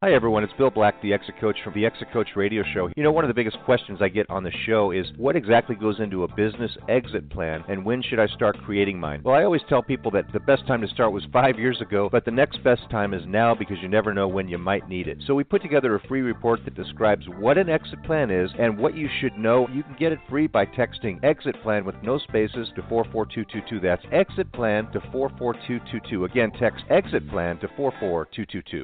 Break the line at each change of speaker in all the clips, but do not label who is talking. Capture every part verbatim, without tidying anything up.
Hi, everyone. It's Bill Black, the Exit Coach from the Exit Coach Radio Show. You know, one of the biggest questions I get on the show is what exactly goes into a business exit plan and when should I start creating mine? Well, I always tell people that the best time to start was five years ago, but the next best time is now because you never know when you might need it. So we put together a free report that describes what an exit plan is and what you should know. You can get it free by texting exit plan with no spaces to four four two two two. That's exit plan to four four two two two. Again, text exit plan to four four two two two.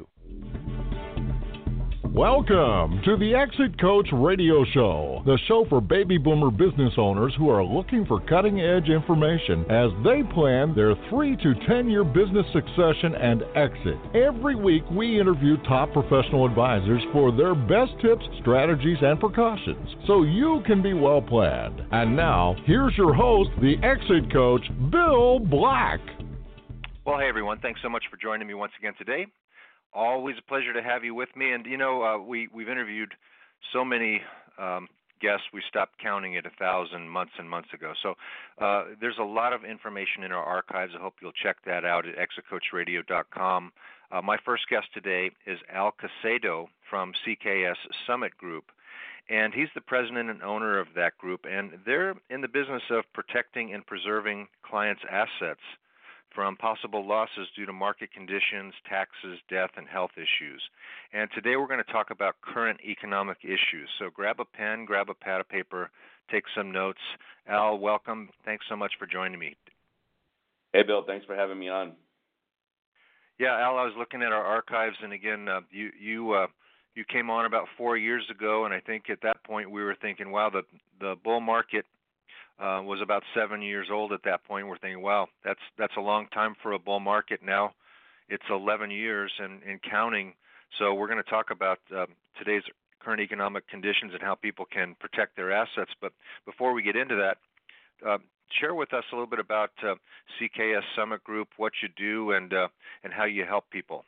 Welcome to the Exit Coach Radio Show, the show for baby boomer business owners who are looking for cutting-edge information as they plan their three to ten-year business succession and exit. Every week, we interview top professional advisors for their best tips, strategies, and precautions, so you can be well-planned. And now, here's your host, the Exit Coach, Bill Black.
Well, hey, everyone. Thanks so much for joining me once again today. Always a pleasure to have you with me. And, you know, uh, we, we've interviewed so many um, guests, we stopped counting at a thousand months and months ago. So uh, there's a lot of information in our archives. I hope you'll check that out at exit coach radio dot com. Uh, my first guest today is Al Casedo from C K S Summit Group. And he's the president and owner of that group. And they're in the business of protecting and preserving clients' assets from possible losses due to market conditions, taxes, death, and health issues. And today we're going to talk about current economic issues. So grab a pen, grab a pad of paper, take some notes. Al, welcome. Thanks so much for joining me.
Hey, Bill. Thanks for having me on.
Yeah, Al, I was looking at our archives, and again, uh, you you uh, you came on about four years ago, and I think at that point we were thinking, wow, the the bull market Uh, was about seven years old at that point. We're thinking, wow, that's that's a long time for a bull market. Now it's eleven years and, and counting. So we're going to talk about uh, today's current economic conditions and how people can protect their assets. But before we get into that, uh, share with us a little bit about uh, C K S Summit Group, what you do, and uh, and how you help people.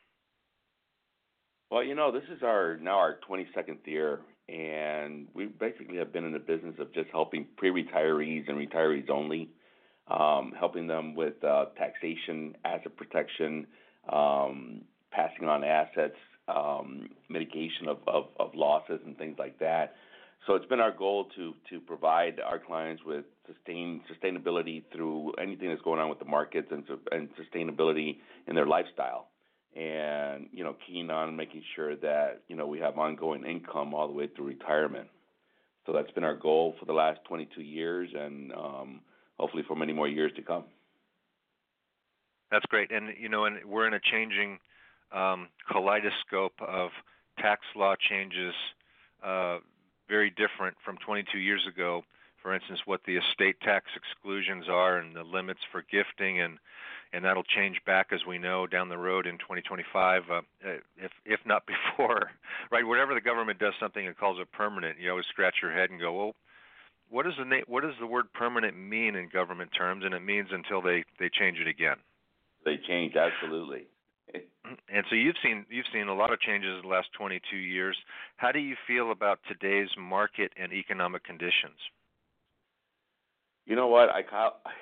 Well, you know, this is our now our twenty-second year, and we basically have been in the business of just helping pre-retirees and retirees only, um, helping them with uh, taxation, asset protection, um, passing on assets, um, mitigation of, of, of losses and things like that. So it's been our goal to to provide our clients with sustain sustainability through anything that's going on with the markets and, and sustainability in their lifestyle. And, you know, keen on making sure that, you know, we have ongoing income all the way through retirement. So that's been our goal for the last twenty-two years and um, hopefully for many more years to come.
That's great. And, you know, and we're in a changing um, kaleidoscope of tax law changes, uh, very different from twenty-two years ago. For instance, what the estate tax exclusions are and the limits for gifting, and and that'll change back, as we know, down the road in twenty twenty-five, uh, if if not before, right? Whenever the government does something and calls it permanent, you always scratch your head and go, well, what does the na- what does the word permanent mean in government terms? And it means until they, they change it again.
They change, absolutely.
And so you've seen you've seen a lot of changes in the last twenty-two years. How do you feel about today's market and economic conditions?
You know what, I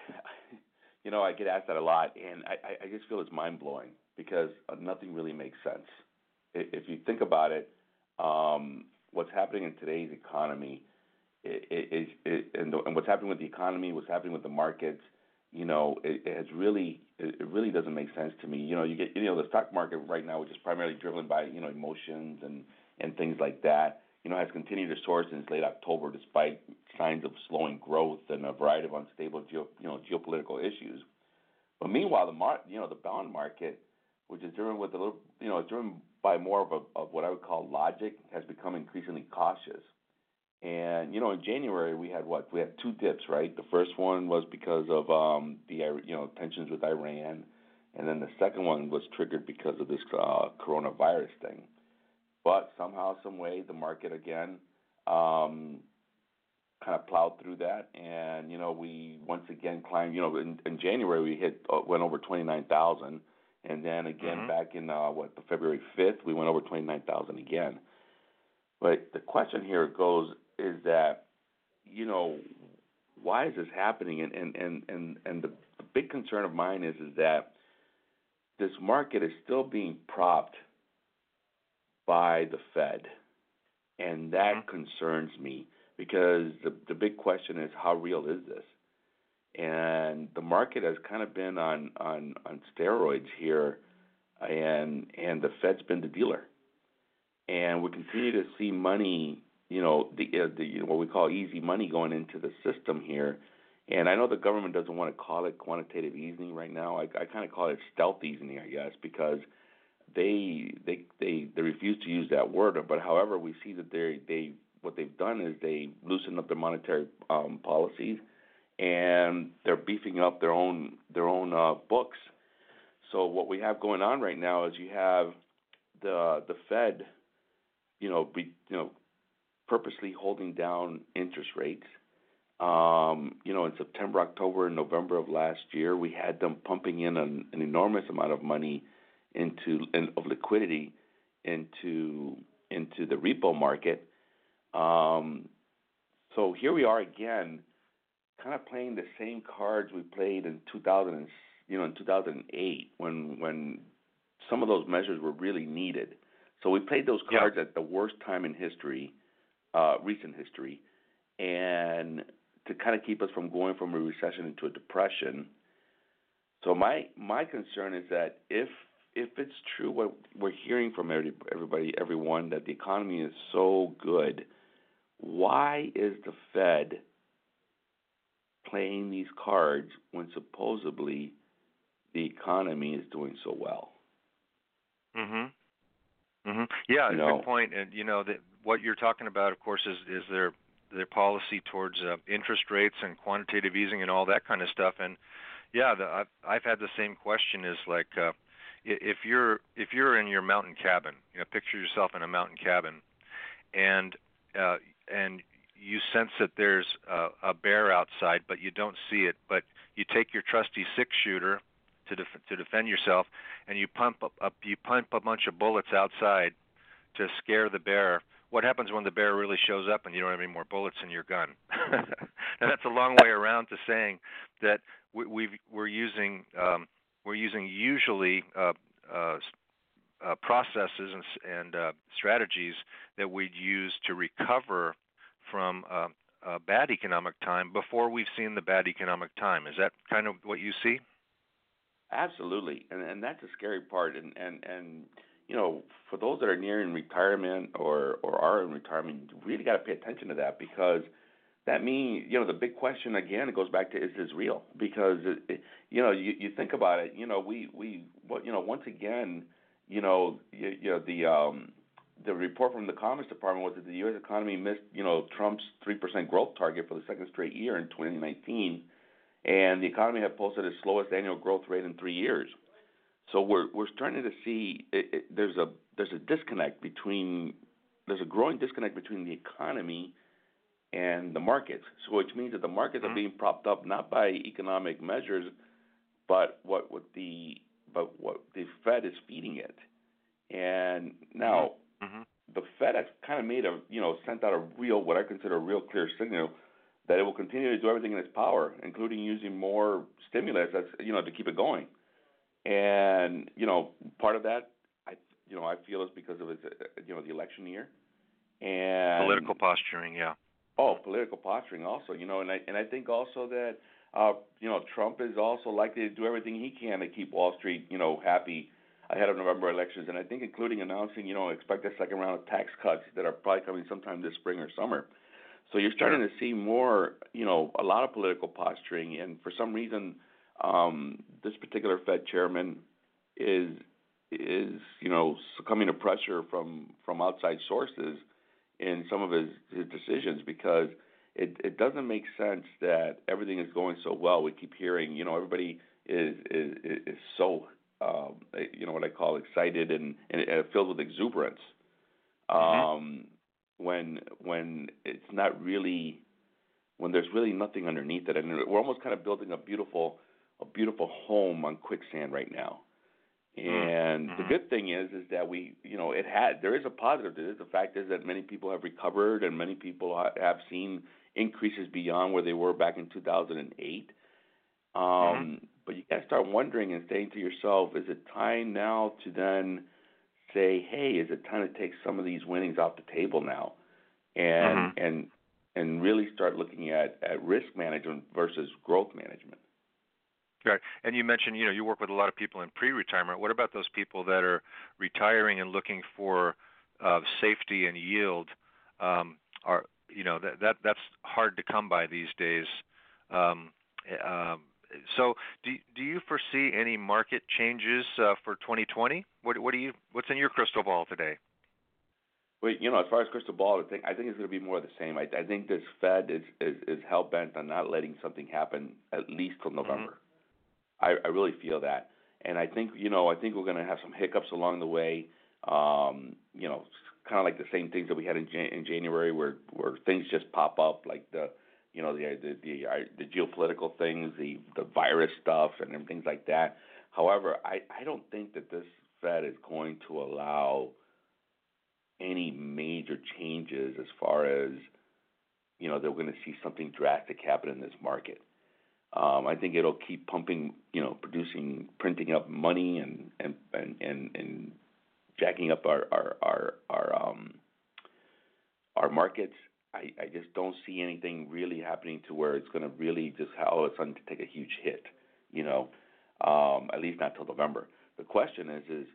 you know I get asked that a lot, and I, I just feel it's mind blowing because nothing really makes sense. If you think about it, um, what's happening in today's economy is, and, and what's happening with the economy, what's happening with the markets, you know, it, it has really, it really doesn't make sense to me. You know, you get, you know, the stock market right now, which is primarily driven by, you know, emotions and, and things like that, you know, has continued to soar since late October despite signs of slowing growth and a variety of unstable, geo, you know, geopolitical issues. But meanwhile, the mar- you know, the bond market, which is driven with a little, you know, driven by more of a, of what I would call logic, has become increasingly cautious. And, you know, in January we had what? We had two dips, right? The first one was because of um, the, you know, tensions with Iran. And then the second one was triggered because of this uh, coronavirus thing. But somehow, some way, the market again um, kind of plowed through that. And, you know, we once again climbed, you know, in, in January we hit, uh, went over twenty-nine thousand. And then again mm-hmm. back in, uh, what, the February fifth, we went over twenty-nine thousand again. But the question here goes is that, you know, why is this happening? And and, and, and, and the, the big concern of mine is, is that this market is still being propped by the Fed, and that
Mm-hmm.
concerns me because the the big question is how real is this? And the market has kind of been on on on steroids here, and and the Fed's been the dealer, and we continue to see money, you know, the uh, the you know, what we call easy money going into the system here. And I know the government doesn't want to call it quantitative easing right now. I, I kind of call it stealth easing, I guess, because they they they they refuse to use that word. But however, we see that they they what they've done is they loosened up their monetary um, policies, and they're beefing up their own their own uh, books. So what we have going on right now is you have the the Fed, you know, be, you know, purposely holding down interest rates. Um, you know, in September, October, and November of last year, we had them pumping in an, an enormous amount of money into in, of liquidity into into the repo market. Um, so here we are again, kind of playing the same cards we played in two thousand, you know, in two thousand eight when when some of those measures were really needed. So we played those cards yeah. at the worst time in history, uh, recent history, and to kind of keep us from going from a recession into a depression. So my my concern is that if if it's true what we're hearing from everybody, everyone, that the economy is so good, why is the Fed playing these cards when supposedly the economy is doing so well?
Mhm. Mhm. Yeah,
you know,
good point. And you know that what you're talking about, of course, is is their their policy towards uh, interest rates and quantitative easing and all that kind of stuff. And yeah, the, I've I've had the same question. Is like uh, if you're if you're in your mountain cabin, you know, picture yourself in a mountain cabin, and uh, and you sense that there's a, a bear outside, but you don't see it. But you take your trusty six shooter to def- to defend yourself, and you pump up, up you pump a bunch of bullets outside to scare the bear. What happens when the bear really shows up and you don't have any more bullets in your gun? And that's a long way around to saying that we, we've, we're using um, we're using usually uh, uh, uh, processes and, and uh, strategies that we'd use to recover from uh, a bad economic time before we've seen the bad economic time. Is that kind of what you see?
Absolutely, and and that's a scary part. And and and you know, for those that are nearing retirement or or are in retirement, you really got to pay attention to that, because that means, you know, the big question again, it goes back to, is this real? Because it, it, you know, you you think about it, you know, we we what you know once again, you know, you, you know the um the report from the Commerce Department was that the U S economy missed, you know, Trump's three percent growth target for the second straight year in twenty nineteen. And the economy had posted its slowest annual growth rate in three years. So we're we're starting to see it, it, there's a there's a disconnect between there's a growing disconnect between the economy and the markets. So which means that the markets
Mm-hmm.
are being propped up not by economic measures, but what what the but what the Fed is feeding it. And now
Mm-hmm.
the Fed has kind of made a you know sent out a real what I consider a real clear signal that it will continue to do everything in its power, including using more stimulus, as you know, to keep it going. And you know, part of that, I you know, I feel is because of its, you know, the election year and
Political posturing, yeah.
Oh, political posturing also, you know, and I and I think also that uh, you know, Trump is also likely to do everything he can to keep Wall Street, you know, happy ahead of November elections, and I think including announcing, you know, expect a second round of tax cuts that are probably coming sometime this spring or summer. So you're starting
Sure.
to see more, you know, a lot of political posturing, and for some reason, um, this particular Fed chairman is is you know succumbing to pressure from, from outside sources in some of his, his decisions, because it, it doesn't make sense that everything is going so well. We keep hearing, you know, everybody is is, is so um, you know what I call excited and, and filled with exuberance. Um,
Mm-hmm.
when when it's not really, when there's really nothing underneath it, and we're almost kind of building a beautiful a beautiful home on quicksand right now. And
Mm-hmm.
the good thing is is that we, you know, it had there is a positive to this. The fact is that many people have recovered, and many people ha- have seen increases beyond where they were back in two thousand eight. Um,
Mm-hmm.
But you got to start wondering and saying to yourself, is it time now to then say, hey, is it time to take some of these winnings off the table now, and
Mm-hmm.
and and really start looking at, at risk management versus growth management.
Right. And you mentioned, you know, you work with a lot of people in pre-retirement. What about those people that are retiring and looking for uh, safety and yield? Um, are you know that that that's hard to come by these days. Um, um, so, do do you foresee any market changes uh, for twenty twenty? What what do you what's in your crystal ball today?
Well, you know, as far as crystal ball, I think I think it's going to be more of the same. I, I think this Fed is, is is hell bent on not letting something happen at least till November. I, I really feel that, and I think you know I think we're going to have some hiccups along the way. Um, you know, kind of like the same things that we had in, Jan- in January, where where things just pop up, like the you know the the the, uh, the geopolitical things, the the virus stuff, and things like that. However, I I don't think that this Fed is going to allow any major changes as far as you know they're going to see something drastic happen in this market. Um, I think it'll keep pumping, you know, producing, printing up money and and and and, and jacking up our our our our, um, our markets. I, I just don't see anything really happening to where it's going to really just all of a sudden take a huge hit, you know, um, at least not till November. The question is is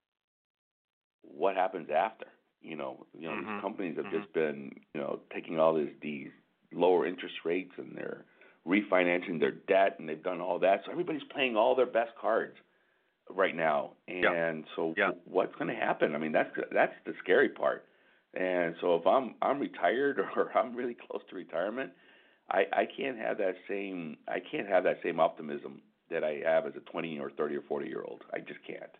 what happens after? You know, you know,
Mm-hmm.
these companies have
Mm-hmm.
just been, you know, taking all these these lower interest rates and they're refinancing their debt and they've done all that. So everybody's playing all their best cards right now.
Yeah.
And so
Yeah.
what's going to happen? I mean, that's that's the scary part. And so if I'm I'm retired or I'm really close to retirement, I, I can't have that same I can't have that same optimism that I have as a twenty or thirty or forty year old. I just can't.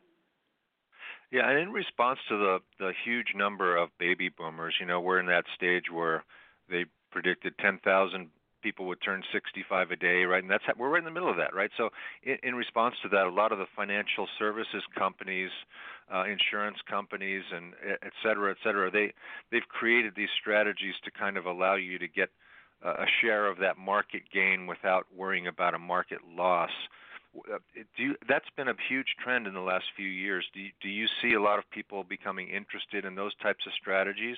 Yeah, and in response to the the huge number of baby boomers, you know, we're in that stage where they predicted ten thousand people would turn sixty-five a day, right? And that's we're right in the middle of that, right? So, in, in response to that, a lot of the financial services companies, uh, insurance companies, and et cetera, et cetera, they they've created these strategies to kind of allow you to get uh, a share of that market gain without worrying about a market loss. Uh, Do you, that's been a huge trend in the last few years. Do you, do you see a lot of people becoming interested in those types of strategies?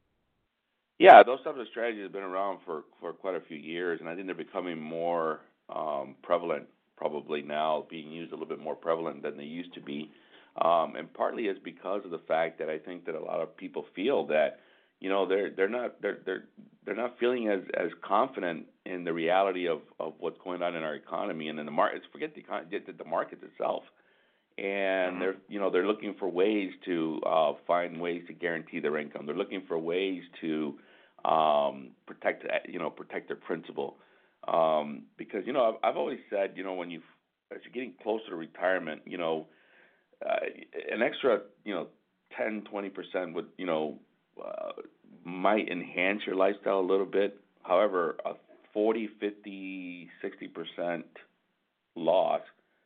Yeah, those types of strategies have been around for, for quite a few years, and I think they're becoming more um, prevalent probably now, being used a little bit more prevalent than they used to be. Um, and partly is because of the fact that I think that a lot of people feel that, you know, they're they're not they're they're they're not feeling as, as confident in the reality of, of what's going on in our economy and in the markets. Forget the econ- the, the markets itself. And
Mm-hmm.
they're you know they're looking for ways to uh, find ways to guarantee their income. They're looking for ways to um, protect you know protect their principal, um, because you know I've, I've always said you know when you as you're getting closer to retirement, you know uh, an extra you know ten twenty percent would you know uh, might enhance your lifestyle a little bit. However, a forty, fifty, sixty percent loss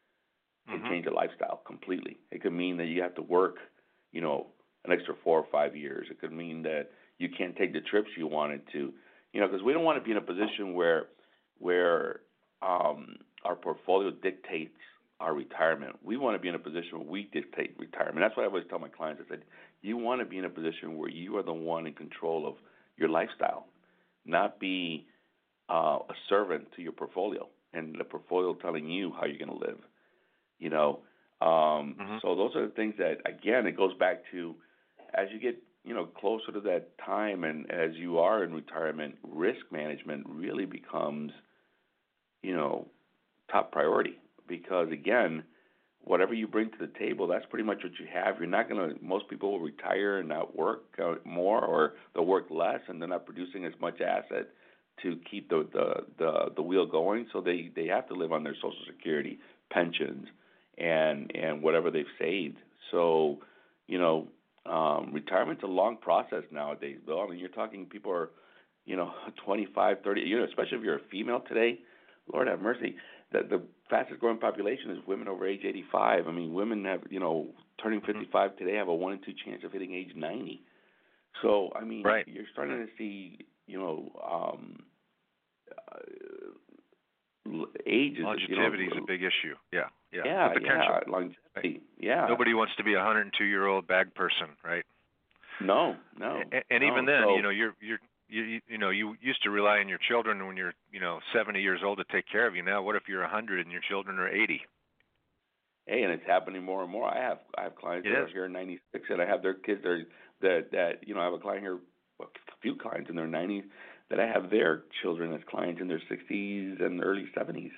can
Mm-hmm.
change a lifestyle completely. It could mean that you have to work, you know, an extra four or five years. It could mean that you can't take the trips you wanted to, you know, because we don't want to be in a position where, where um, our portfolio dictates our retirement. We want to be in a position where we dictate retirement. That's what I always tell my clients. I said, you want to be in a position where you are the one in control of your lifestyle, not be uh, a servant to your portfolio and the portfolio telling you how you're going to live. You know, um,
Mm-hmm.
so those are the things that, again, it goes back to as you get, you know, closer to that time and as you are in retirement, risk management really becomes, you know, top priority because, again, whatever you bring to the table, that's pretty much what you have. You're not going to, most people will retire and not work uh, more or they'll work less and they're not producing as much asset to keep the, the, the, the wheel going. So they, they have to live on their Social Security, pensions, and and whatever they've saved. So, you know, um, retirement's a long process nowadays, Bill. I mean, you're talking people are, you know, twenty-five, thirty, you know, especially if you're a female today, Lord have mercy, the, the fastest growing population is women over age eighty-five. I mean, women have, you know, turning fifty-five today have a one in two chance of hitting age ninety. So, I mean,
Right.
you're starting to see, you know, um, uh, age is
longevity
you know,
is a big issue. Yeah, yeah.
Yeah,
The potential.
yeah, longevity. Yeah.
Nobody wants to be a one hundred two year old bag person, right?
No, no.
And, and
no.
even then,
so,
you know, you're you're you you you know you used to rely on your children when you're you know seventy years old to take care of you. Now, what if you're one hundred and your children are eighty?
Hey, and it's happening more and more. I have I have clients
It
that
is.
are here ninety-six, and I have their kids that are, that that you know I have a client here, well, a few clients in their nineties that I have their children as clients in their sixties and early seventies.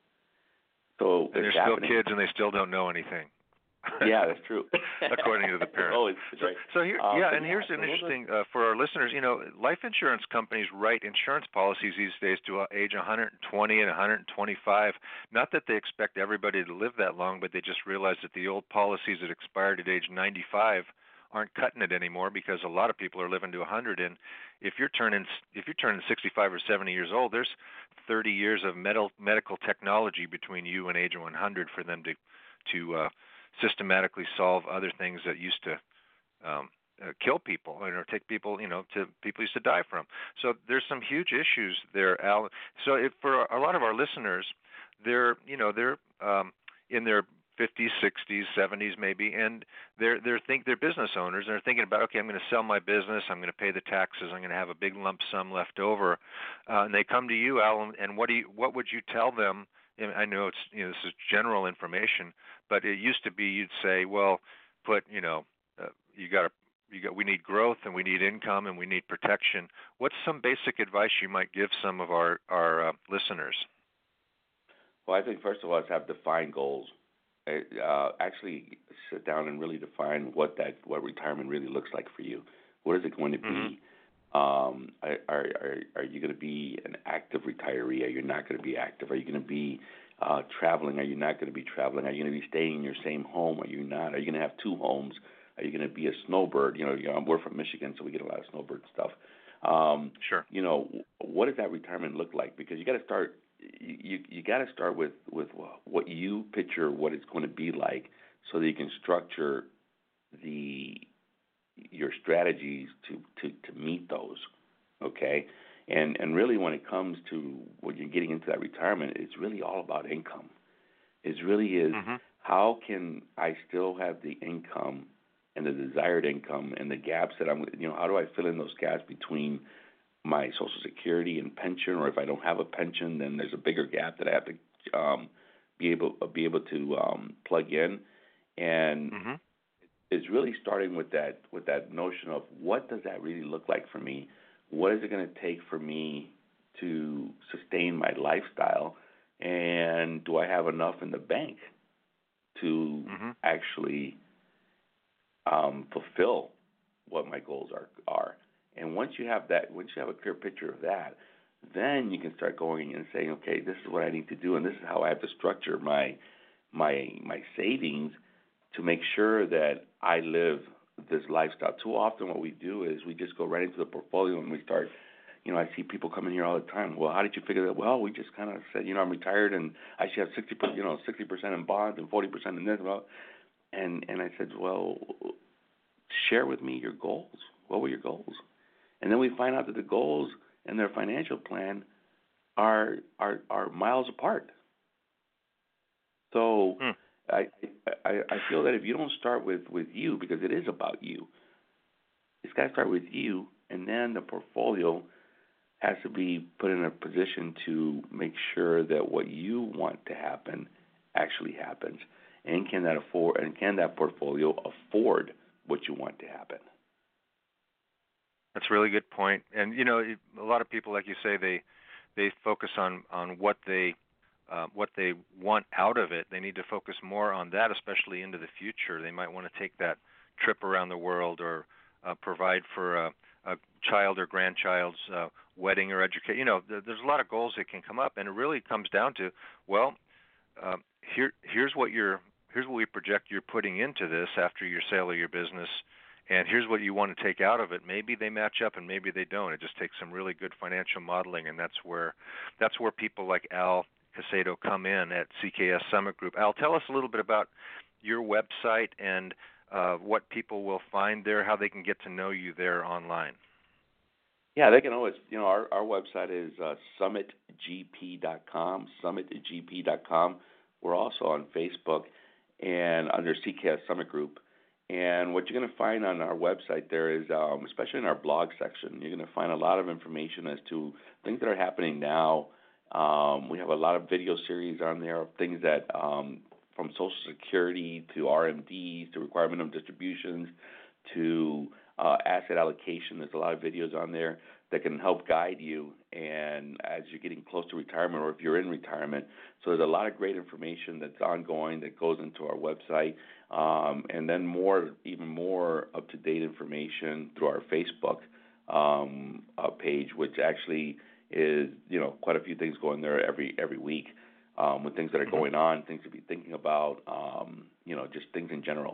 So
And they're
it's
still
happening.
kids, and they still don't know anything.
Yeah, that's true.
According to the parents.
Oh, it's right.
So here,
Um,
yeah,
but
and
yeah,
here's
so
an
those are-
interesting uh, for our listeners. You know, life insurance companies write insurance policies these days to uh, age one hundred twenty and one hundred twenty-five. Not that they expect everybody to live that long, but they just realize that the old policies that expired at age ninety-five aren't cutting it anymore because a lot of people are living to one hundred. And if you're turning if you're turning sixty-five or seventy years old, there's thirty years of medical medical technology between you and age one hundred for them to to uh, systematically solve other things that used to um, uh, kill people or take people, you know, to people used to die from. So there's some huge issues there, Al. So if for a lot of our listeners, they're, you know, they're um, in their fifties, sixties, seventies maybe, and they're they're think they're business owners and they're thinking about, okay, I'm going to sell my business, I'm going to pay the taxes, I'm going to have a big lump sum left over, uh, and they come to you, Al, and what do you, what would you tell them? And I know it's, you know, this is general information, but it used to be you'd say, well, put, you know, uh, you got to, you got, we need growth and we need income and we need protection. What's some basic advice you might give some of our our uh, listeners?
Well, I think first of all, is have defined goals. Uh, actually, sit down and really define what that what retirement really looks like for you. What is it going to be?
Mm-hmm.
Um, are, are are you going to be an active retiree? Are you not going to be active? Are you going to be uh, traveling? Are you not going to be traveling? Are you going to be staying in your same home? Are you not? Are you going to have two homes? Are you going to be a snowbird? You know, you know, we're from Michigan, so we get a lot of snowbird stuff. Um,
Sure.
You know, what does that retirement look like? Because you got to start. You you got to start with with what you picture what it's going to be like, so that you can structure the your strategies to, to, to meet those, okay? And and really when it comes to when you're getting into that retirement, it's really all about income. It really is
Mm-hmm.
how can I still have the income and the desired income and the gaps that I'm, you know, how do I fill in those gaps between my Social Security and pension, or if I don't have a pension, then there's a bigger gap that I have to um, be able be able to um, plug in. And
Mm-hmm.
is really starting with that with that notion of what does that really look like for me? What is it going to take for me to sustain my lifestyle? And do I have enough in the bank to
Mm-hmm.
actually um, fulfill what my goals are are? And once you have that, once you have a clear picture of that, then you can start going and saying, okay, this is what I need to do, and this is how I have to structure my my my savings to make sure that I live this lifestyle. Too often what we do is we just go right into the portfolio and we start, you know, I see people coming here all the time. Well, how did you figure that? Well, we just kind of said, you know, I'm retired and I should have sixty percent, you know, sixty percent in bonds and forty percent in this. And, and I said, well, share with me your goals. What were your goals? And then we find out that the goals and their financial plan are are, are miles apart. So
Hmm.
I, I I feel that if you don't start with, with you, because it is about you, it's got to start with you, and then the portfolio has to be put in a position to make sure that what you want to happen actually happens, and can that afford and can that portfolio afford what you want to happen?
That's a really good point. And you know, it- a lot of people, like you say, they they focus on on what they uh, what they want out of it. They need to focus more on that, especially into the future. They might want to take that trip around the world, or uh, provide for a, a child or grandchild's uh, wedding or education. You know, th- there's a lot of goals that can come up, and it really comes down to, well, uh, here here's what you're here's what we project you're putting into this after your sale of your business. And here's what you want to take out of it. Maybe they match up, and maybe they don't. It just takes some really good financial modeling, and that's where that's where people like Al Casedo come in at C K S Summit Group. Al, tell us a little bit about your website and uh, what people will find there, how they can get to know you there online.
Yeah, they can always, you know, our, our website is uh, summit g p dot com, summit g p dot com. We're also on Facebook and under C C A S Summit Group. And what you're going to find on our website there is, um, especially in our blog section, you're going to find a lot of information as to things that are happening now. Um, we have a lot of video series on there of things that, um, from Social Security to R M Ds to requirement minimum distributions to uh, asset allocation. There's a lot of videos on there that can help guide you and as you're getting close to retirement or if you're in retirement. So there's a lot of great information that's ongoing that goes into our website. Um, and then more, even more up-to-date information through our Facebook um, uh, page, which actually is, you know, quite a few things going there every every week um, with things that are
Mm-hmm.
going on, things to be thinking about, um, you know, just things in general.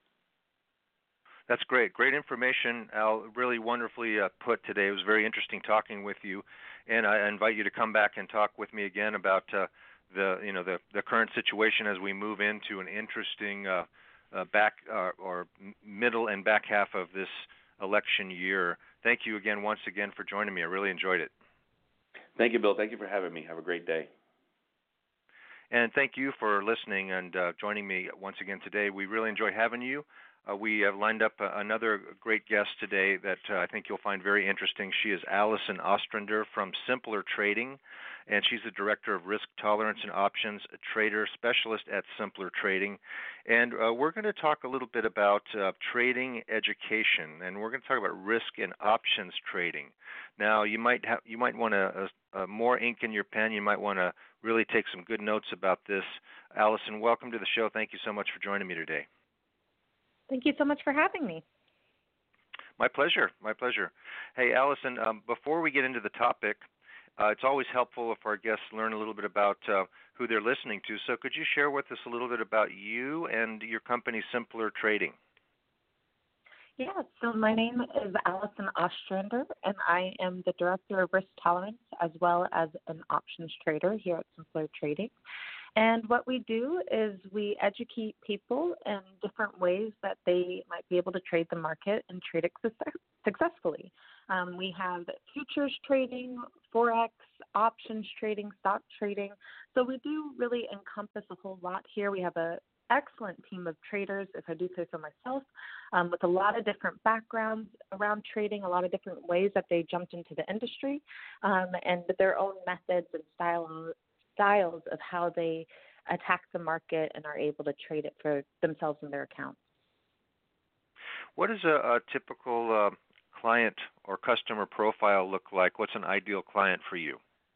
That's great. Great information, Al. Really wonderfully uh, put today. It was very interesting talking with you, and I invite you to come back and talk with me again about uh, the you know the the current situation as we move into an interesting uh, uh, back uh, or middle and back half of this election year. Thank you again once again for joining me. I really enjoyed it.
Thank you, Bill. Thank you for having me. Have a great day.
And thank you for listening and uh, joining me once again today. We really enjoy having you. Uh, we have lined up uh, another great guest today that uh, I think you'll find very interesting. She is Allison Ostrander from Simpler Trading, and she's the Director of Risk Tolerance and Options, a trader specialist at Simpler Trading. And uh, we're going to talk a little bit about uh, trading education, and we're going to talk about risk and options trading. Now, you might have you might want to uh, uh, more ink in your pen. You might want to really take some good notes about this. Allison, welcome to the show. Thank you so much for joining me today.
Thank you so much for having me.
My pleasure. My pleasure. Hey, Allison, um, before we get into the topic, uh, it's always helpful if our guests learn a little bit about uh, who they're listening to. So could you share with us a little bit about you and your company, Simpler Trading?
Yeah, so my name is Allison Ostrander, and I am the Director of Risk Tolerance as well as an options trader here at Simpler Trading. And what we do is we educate people in different ways that they might be able to trade the market and trade it success- successfully. Um, we have futures trading, Forex, options trading, stock trading. So we do really encompass a whole lot here. We have an excellent team of traders, if I do say so myself, um, with a lot of different backgrounds around trading, a lot of different ways that they jumped into the industry, um, and their own methods and style styles of how they attack the market and are able to trade it for themselves and their accounts.
What does a, a typical uh, client or customer profile look like? What's an ideal client for you?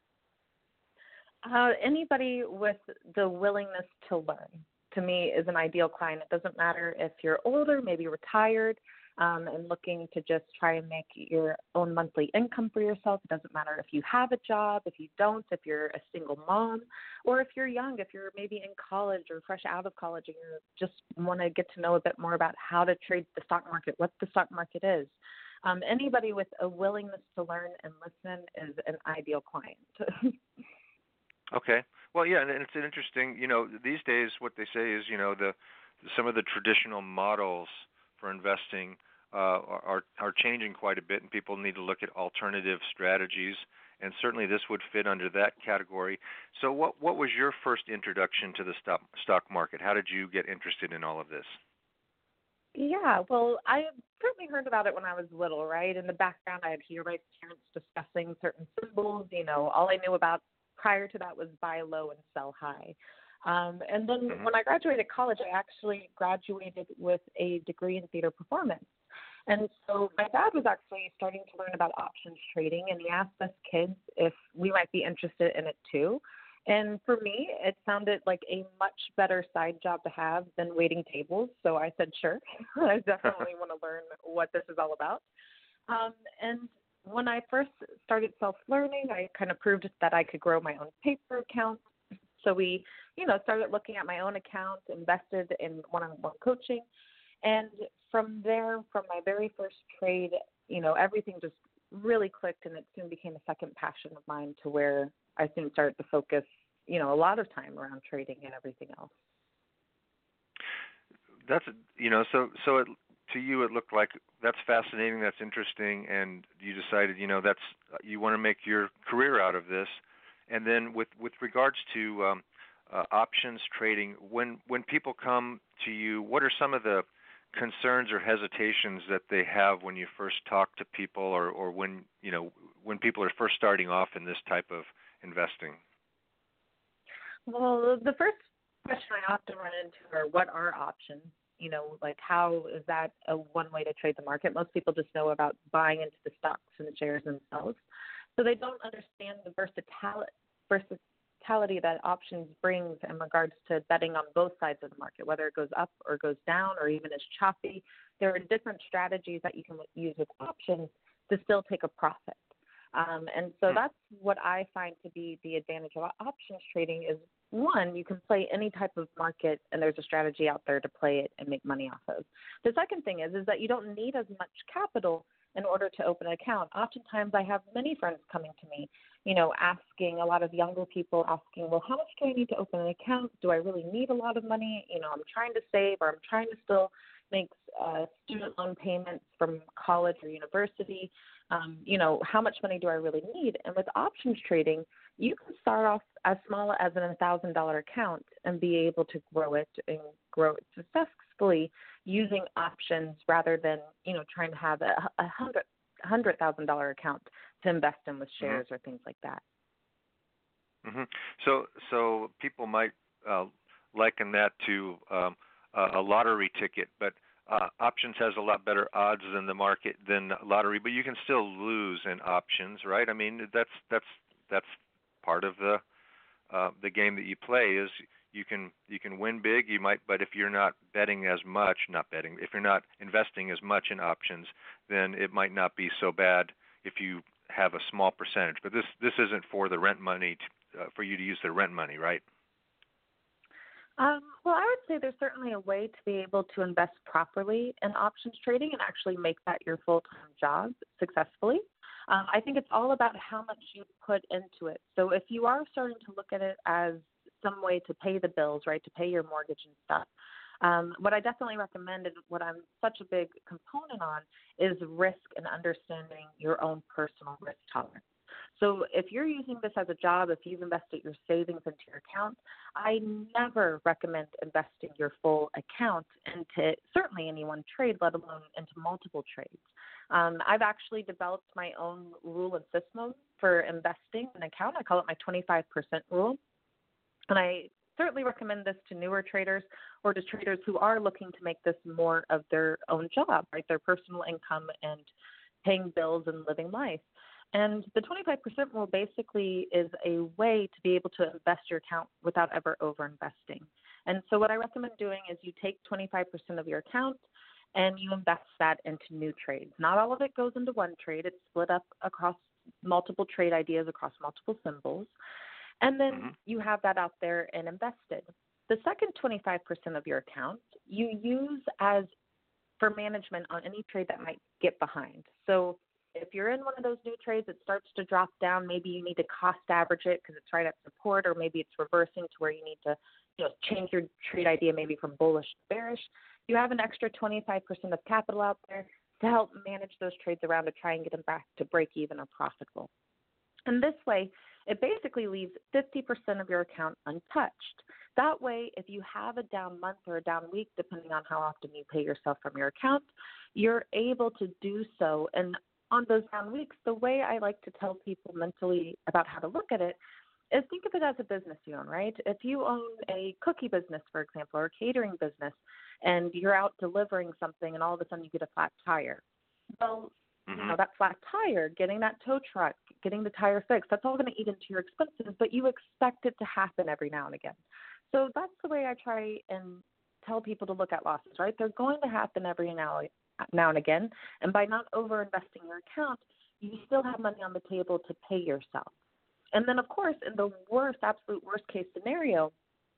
Uh, anybody with the willingness to learn, to me, is an ideal client. It doesn't matter if you're older, maybe retired, um, and looking to just try and make your own monthly income for yourself. It doesn't matter if you have a job, if you don't, if you're a single mom, or if you're young, if you're maybe in college or fresh out of college and you just want to get to know a bit more about how to trade the stock market, what the stock market is. Um, anybody with a willingness to learn and listen is an ideal client.
Okay. Well, yeah, and it's an interesting, you know, these days what they say is, you know, the some of the traditional models for investing uh, are are changing quite a bit, and people need to look at alternative strategies, and certainly this would fit under that category. So what what was your first introduction to the stock stock market? How did you get interested in all of this?
Yeah, well, I had certainly heard about it when I was little, right? In the background, I'd hear my parents discussing certain symbols. You know, all I knew about prior to that was buy low and sell high. Um, and then
Mm-hmm.
when I graduated college, I actually graduated with a degree in theater performance. And so my dad was actually starting to learn about options trading, and he asked us kids if we might be interested in it too. And for me, it sounded like a much better side job to have than waiting tables. So I said, sure, I definitely want to learn what this is all about. Um, and when I first started self-learning, I kind of proved that I could grow my own paper account. So we, you know, started looking at my own account, invested in one-on-one coaching. And from there, from my very first trade, you know, everything just really clicked, and it soon became a second passion of mine to where I soon started to focus, you know, a lot of time around trading and everything else.
That's, you know, so so it, to you it looked like that's fascinating, that's interesting, and you decided, you know, that's you want to make your career out of this. And then with with regards to um, uh, options trading, when when people come to you, what are some of the concerns or hesitations that they have when you first talk to people, or, or when you know when people are first starting off in this type of investing?
Well, the first question I often run into are what are options? You know, like how is that a one way to trade the market? Most people just know about buying into the stocks and the shares themselves. So they don't understand the versatility, versatility that options brings in regards to betting on both sides of the market, whether it goes up or goes down or even is choppy. There are different strategies that you can use with options to still take a profit. Um, and so that's what I find to be the advantage of options trading is, one, you can play any type of market and there's a strategy out there to play it and make money off of. The second thing is, is that you don't need as much capital in order to open an account. Oftentimes I have many friends coming to me, you know, asking, a lot of younger people asking, well, how much do I need to open an account? Do I really need a lot of money? You know, I'm trying to save, or I'm trying to still make uh, student loan payments from college or university. Um, you know, how much money do I really need? And with options trading, you can start off as small as an one thousand dollars account and be able to grow it and grow it successfully using options rather than, you know, trying to have a, a hundred hundred thousand dollar account to invest in with shares mm-hmm. or things like that.
Mm-hmm. So, so people might uh, liken that to um, a lottery ticket, but uh, options has a lot better odds than the market than lottery. But you can still lose in options, right? I mean, that's that's that's part of the uh, the game that you play. Is you can you can win big. You might, but if you're not betting as much, not betting, if you're not investing as much in options, then it might not be so bad if you have a small percentage. But this this isn't for the rent money to, uh, for you to use the rent money, right?
Um, well, I would say there's certainly a way to be able to invest properly in options trading and actually make that your full-time job successfully. Um, I think it's all about how much you put into it. So if you are starting to look at it as some way to pay the bills, right, to pay your mortgage and stuff, um, what I definitely recommend and what I'm such a big component on is risk and understanding your own personal risk tolerance. So if you're using this as a job, if you've invested your savings into your account, I never recommend investing your full account into certainly any one trade, let alone into multiple trades. Um, I've actually developed my own rule and system for investing an account. I call it my twenty-five percent rule. And I certainly recommend this to newer traders or to traders who are looking to make this more of their own job, right, their personal income and paying bills and living life. And the twenty-five percent rule basically is a way to be able to invest your account without ever over-investing. And so what I recommend doing is you take twenty-five percent of your account and you invest that into new trades. Not all of it goes into one trade. It's split up across multiple trade ideas, across multiple symbols. And then mm-hmm. you have that out there and invested. The second twenty-five percent of your account you use as for management on any trade that might get behind. So if you're in one of those new trades, it starts to drop down. Maybe you need to cost average it because it's right at support, or maybe it's reversing to where you need to, you know, change your trade idea maybe from bullish to bearish. You have an extra twenty-five percent of capital out there to help manage those trades around to try and get them back to break even or profitable. And this way, it basically leaves fifty percent of your account untouched. That way, if you have a down month or a down week, depending on how often you pay yourself from your account, you're able to do so. And on those down weeks, the way I like to tell people mentally about how to look at it is think of it as a business you own, right? If you own a cookie business, for example, or a catering business, and you're out delivering something and all of a sudden you get a flat tire. Well, mm-hmm. you know, that flat tire, getting that tow truck, getting the tire fixed, that's all going to eat into your expenses, but you expect it to happen every now and again. So that's the way I try and tell people to look at losses, right? They're going to happen every now and now and again, and by not over-investing your account, you still have money on the table to pay yourself. And then, of course, in the worst, absolute worst-case scenario,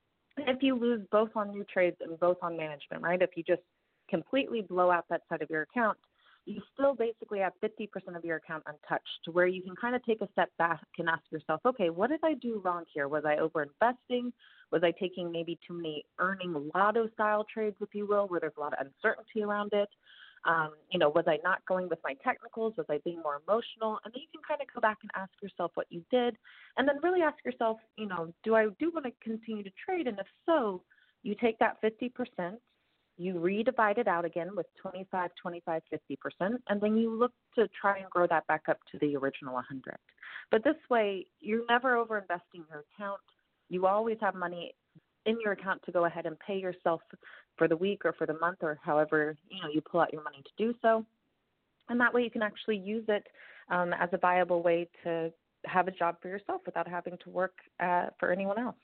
if you lose both on new trades and both on management, right, if you just completely blow out that side of your account, you still basically have fifty percent of your account untouched, to where you can kind of take a step back and ask yourself, okay, what did I do wrong here? Was I over-investing? Was I taking maybe too many earning lotto-style trades, if you will, where there's a lot of uncertainty around it? Um, you know, was I not going with my technicals? Was I being more emotional? And then you can kind of go back and ask yourself what you did, and then really ask yourself, you know, do I do want to continue to trade? And if so, you take that fifty percent, you redivide it out again with twenty-five, twenty-five, fifty percent, and then you look to try and grow that back up to the original one hundred. But this way, you're never over-investing your account. You always have money in your account to go ahead and pay yourself for the week or for the month or however, you know, you pull out your money to do so. And that way you can actually use it um, as a viable way to have a job for yourself without having to work uh, for anyone else.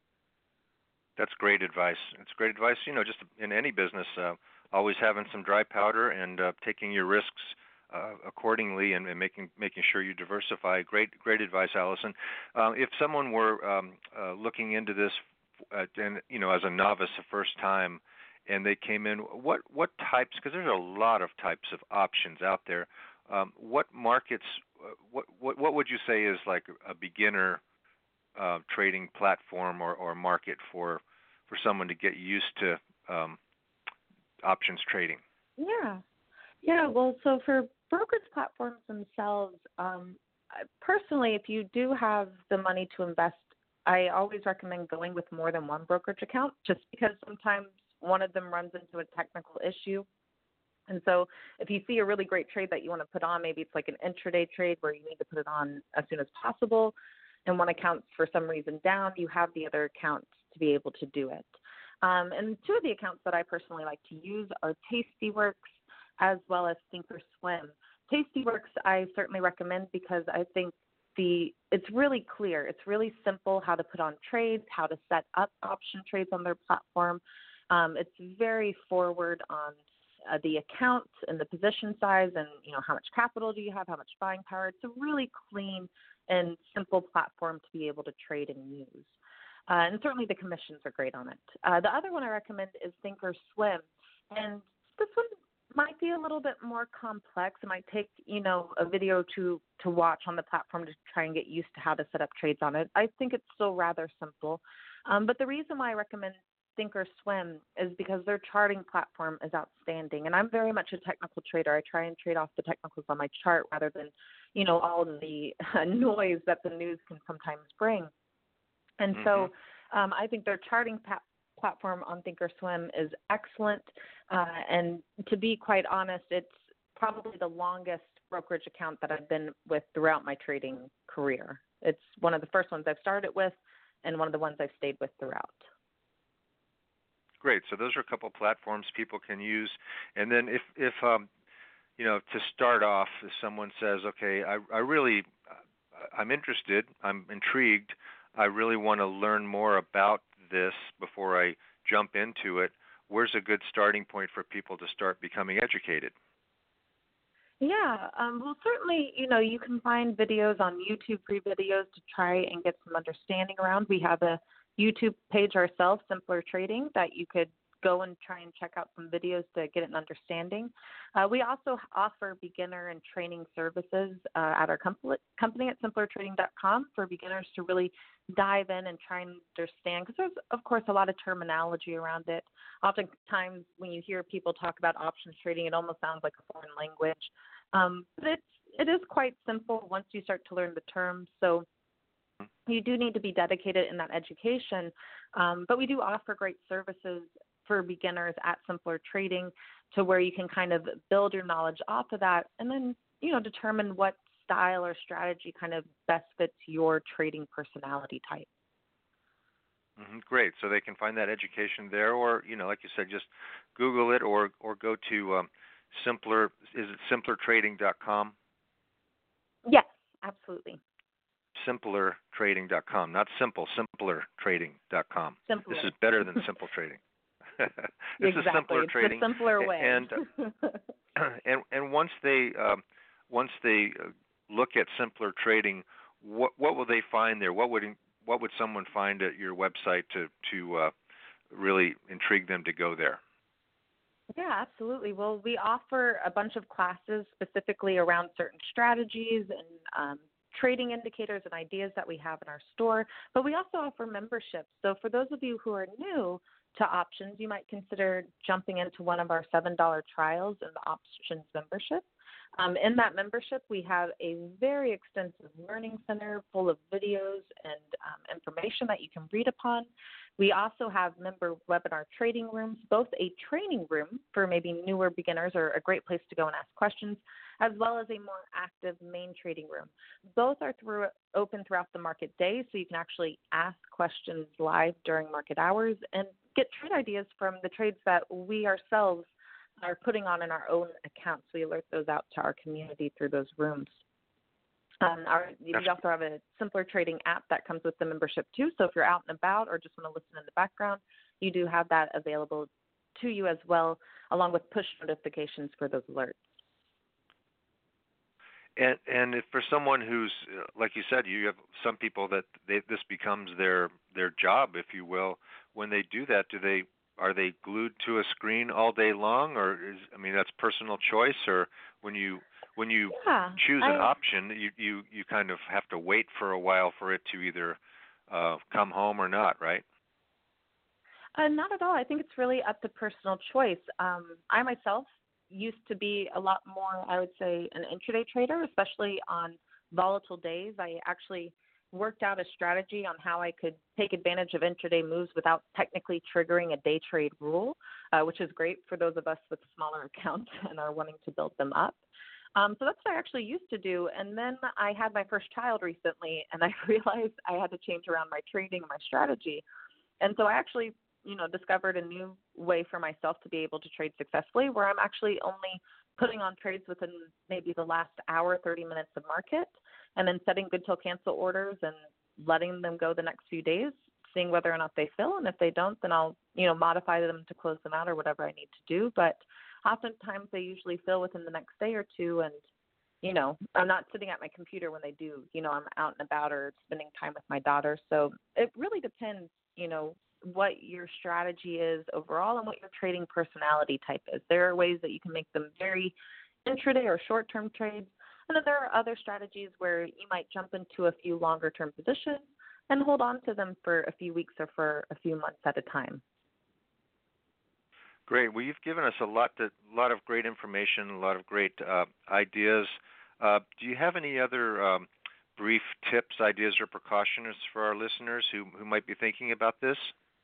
That's great advice. It's great advice, you know, just in any business, uh, always having some dry powder and uh, taking your risks uh, accordingly and, and making making sure you diversify. Great great advice, Allison. Uh, if someone were um, uh, looking into this, uh, and you know, as a novice, the first time, and they came in, what what types? Because there's a lot of types of options out there. Um, what markets? Uh, what what what would you say is like a beginner Uh, trading platform or, or market for for someone to get used to um, options trading?
Yeah. Yeah, well, so for brokerage platforms themselves, um, personally, if you do have the money to invest, I always recommend going with more than one brokerage account, just because sometimes one of them runs into a technical issue. And so if you see a really great trade that you want to put on, maybe it's like an intraday trade where you need to put it on as soon as possible, and one account's for some reason down, you have the other account to be able to do it. Um, and two of the accounts that I personally like to use are Tastyworks as well as Thinkorswim. Tastyworks I certainly recommend because I think the it's really clear. It's really simple how to put on trades, how to set up option trades on their platform. Um, it's very forward on uh, the account and the position size and, you know, how much capital do you have, how much buying power. It's a really clean and simple platform to be able to trade and use. Uh, and certainly the commissions are great on it. Uh, the other one I recommend is Thinkorswim. And this one might be a little bit more complex. It might take, you know, a video to, to watch on the platform to try and get used to how to set up trades on it. I think it's still rather simple. Um, but the reason why I recommend Thinkorswim is because their charting platform is outstanding. And I'm very much a technical trader. I try and trade off the technicals on my chart rather than, you know, all of the uh, noise that the news can sometimes bring. And mm-hmm. so um, I think their charting pa- platform on Thinkorswim is excellent. Uh, and to be quite honest, it's probably the longest brokerage account that I've been with throughout my trading career. It's one of the first ones I've started with and one of the ones I've stayed with throughout.
Great. So those are a couple of platforms people can use. And then if, if um, you know, to start off, if someone says, okay, I, I really, I'm interested, I'm intrigued, I really want to learn more about this before I jump into it, where's a good starting point for people to start becoming educated?
Yeah, um, well, certainly, you know, you can find videos on YouTube, free videos to try and get some understanding around. We have a YouTube page ourselves, Simpler Trading, that you could go and try and check out some videos to get an understanding. Uh, we also offer beginner and training services uh, at our com- company at simpler trading dot com for beginners to really dive in and try and understand, because there's, of course, a lot of terminology around it. Oftentimes when you hear people talk about options trading, it almost sounds like a foreign language. Um, but it's, it is quite simple once you start to learn the terms. So you do need to be dedicated in that education, um, but we do offer great services for beginners at Simpler Trading to where you can kind of build your knowledge off of that and then, you know, determine what style or strategy kind of best fits your trading personality type.
Mm-hmm. Great. So they can find that education there, or, you know, like you said, just Google it or, or go to um, Simpler, is it simpler trading dot com?
Yes, absolutely.
simpler trading dot com, not simple, simpler trading dot com.
Simpler.
This is better than Simple Trading. This
exactly.
is Simpler
it's
Trading.
The simpler way.
And and and once they um, once they look at Simpler Trading, what what will they find there? What would what would someone find at your website to to uh, really intrigue them to go there?
Yeah, absolutely. Well, we offer a bunch of classes specifically around certain strategies and um, trading indicators and ideas that we have in our store, but we also offer memberships. So for those of you who are new to options, you might consider jumping into one of our seven dollars trials in the options membership. Um, in that membership, we have a very extensive learning center full of videos and um, information that you can read upon. We also have member webinar trading rooms, both a training room for maybe newer beginners or a great place to go and ask questions, as well as a more active main trading room. Both are through, open throughout the market day, so you can actually ask questions live during market hours and get trade ideas from the trades that we ourselves are putting on in our own accounts. We alert those out to our community through those rooms. Um, our, we also have a simpler trading app that comes with the membership too. So if you're out and about or just want to listen in the background, you do have that available to you as well, along with push notifications for those alerts.
And and if for someone who's, like you said, you have some people that they, this becomes their their job, if you will. When they do that, do they are they glued to a screen all day long, or is I mean that's personal choice, or when you when you
yeah,
choose
I,
an option, you, you you kind of have to wait for a while for it to either uh, come home or not, right?
Uh, not at all. I think it's really up to personal choice. Um, I myself used to be a lot more, I would say, an intraday trader, especially on volatile days. I actually worked out a strategy on how I could take advantage of intraday moves without technically triggering a day trade rule, uh, which is great for those of us with smaller accounts and are wanting to build them up. Um, so that's what I actually used to do. And then I had my first child recently, and I realized I had to change around my trading and my strategy. And so I actually, you know, discovered a new way for myself to be able to trade successfully, where I'm actually only putting on trades within maybe the last hour, thirty minutes of market, and then setting good till cancel orders and letting them go the next few days, seeing whether or not they fill. And if they don't, then I'll, you know, modify them to close them out or whatever I need to do. But oftentimes they usually fill within the next day or two. And, you know, I'm not sitting at my computer when they do. You know, I'm out and about or spending time with my daughter. So it really depends, you know, what your strategy is overall and what your trading personality type is. There are ways that you can make them very intraday or short-term trades, and then there are other strategies where you might jump into a few longer-term positions and hold on to them for a few weeks or for a few months at a time.
Great. Well, you've given us a lot, to, a lot of great information, a lot of great uh, ideas. Uh, do you have any other um, brief tips, ideas, or precautions for our listeners who, who might be thinking about this?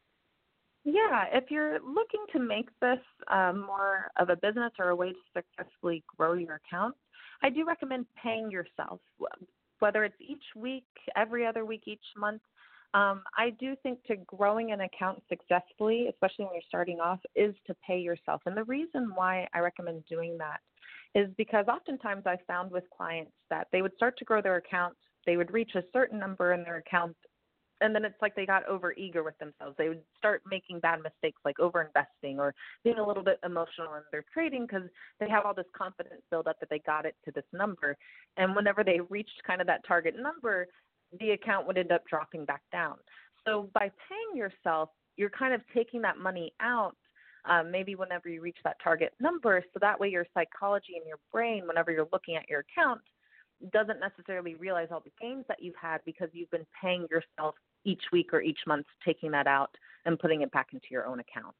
Yeah, if you're looking to make this uh, more of a business or a way to successfully grow your account, I do recommend paying yourself, whether it's each week, every other week, each month. Um, I do think to growing an account successfully, especially when you're starting off, is to pay yourself. And the reason why I recommend doing that is because oftentimes I found with clients that they would start to grow their account, they would reach a certain number in their account, and then it's like they got over eager with themselves. They would start making bad mistakes like over investing or being a little bit emotional in their trading because they have all this confidence build up that they got it to this number. And whenever they reached kind of that target number, the account would end up dropping back down. So by paying yourself, you're kind of taking that money out um, maybe whenever you reach that target number. So that way your psychology and your brain, whenever you're looking at your account, doesn't necessarily realize all the gains that you've had because you've been paying yourself each week or each month, taking that out and putting it back into your own account.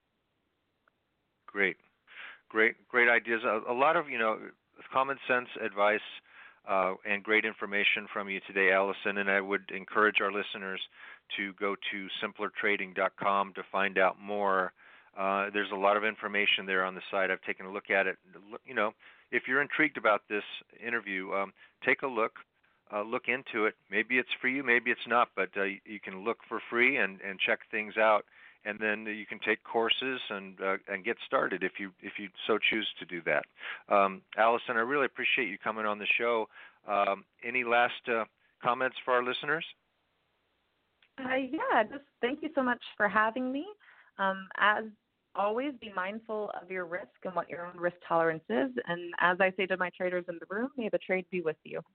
Great, great, great ideas. A, a lot of, you know, common sense advice uh, and great information from you today, Allison, and I would encourage our listeners to go to simpler trading dot com to find out more. Uh, there's a lot of information there on the site. I've taken a look at it. You know, if you're intrigued about this interview, um, take a look. Uh, look into it. Maybe it's for you, maybe it's not, but uh, you can look for free and, and check things out, and then you can take courses and uh, and get started if you if you so choose to do that. Um, Allison, I really appreciate you coming on the show. Um, any last uh, comments for our listeners?
Uh, yeah, just thank you so much for having me. Um, as always, be mindful of your risk and what your own risk tolerance is, and as I say to my traders in the room, may the trade be with you.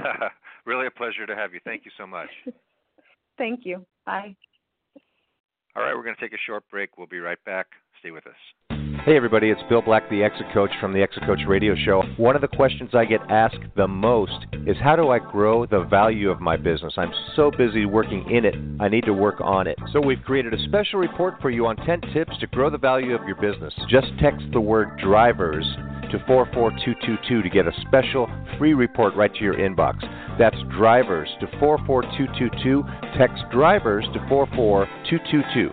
Really a pleasure to have you. Thank you so much.
Thank you. Bye.
All right, we're going to take a short break. We'll be right back. Stay with us.
Hey everybody, it's Bill Black, the Exit Coach from the Exit Coach Radio Show. One of the questions I get asked the most is how do I grow the value of my business? I'm so busy working in it, I need to work on it. So we've created a special report for you on ten tips to grow the value of your business. Just text the word drivers to four four two two two to get a special free report right to your inbox. That's drivers to four four two two two. Text drivers to four four two two two.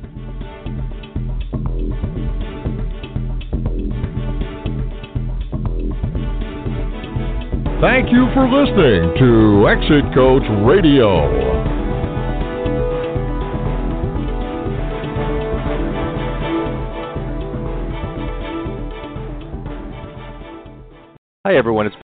Thank you for listening to Exit Coach Radio.
Hi everyone, it's